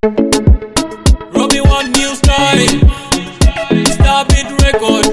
Robbie One New Style, Stop It Record.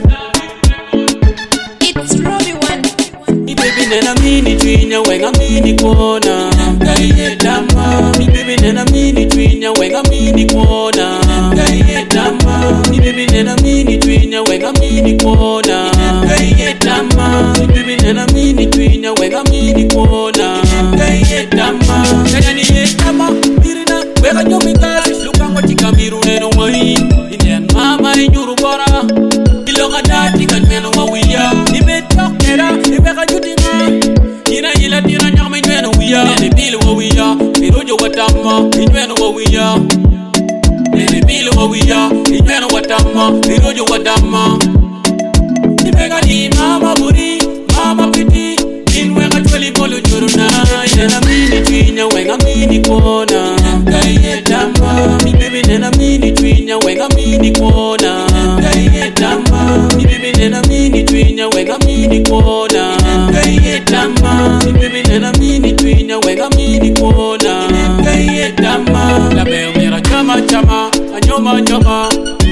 It's Robbie One. Mi baby nena mini twinya wenga mini kona Kaiye dama. Mi baby nena mini twinya wenga mini kona Kaiye dama. Mi baby nena mini twinya wenga mini kona Kaiye dama. Mi baby nena mini twinya wenga mini kona Kaiye dama. Kaya ni ye dama mirina wega nyomi kasi lukango tika miru neno wai Indian mama inyuru bora Ilonga dati kanmeno wawiya Ibe tokera ibe kajutinga Ina ila tira nyama inweno wiya Nene bilu wawiya Mirojo watama inweno wawiya Nene bilu wawiya Inweno watama Mirojo watama Ibega di mama buri Mama piti Inwenga chweli bolu juruna Nena mini twinya wenga mini kona Kaiye dama. Mi baby nena mini twinya wenga mini kona Kaiye dama. Mi baby nena mini twinya wenga mini kona Kaiye dama. Mi baby nena mini twinya wenga mini kona Kaiye dama. La veo mira chama chama Anyoma nyoma.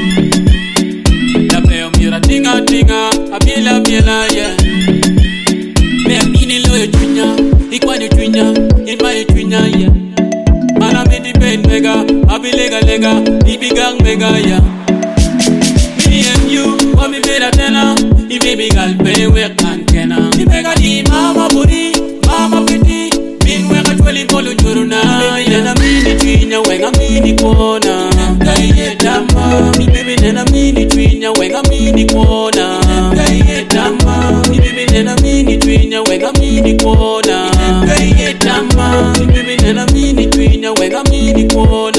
La veo mira tinga tinga Abiela biela yeah. Me mini loyo twinya Ikwani twinya Inmai twinya yeah. Mana mini pain mega Abi lega lega Ibigang mega yeah. Me and you Wa mi bela tena I baby gal pay wek antena I mega di mama buri Mama piti Min weka chweli bolu juruna Baby nena mini twinya wenga mini kona Kaiye dama. Mi baby nena mini twinya wenga mini kona Kaiye dama. Mi baby nena mini twinya wenga mini kona Kaiye dama. Mi baby nena mini twinya wenga mini kona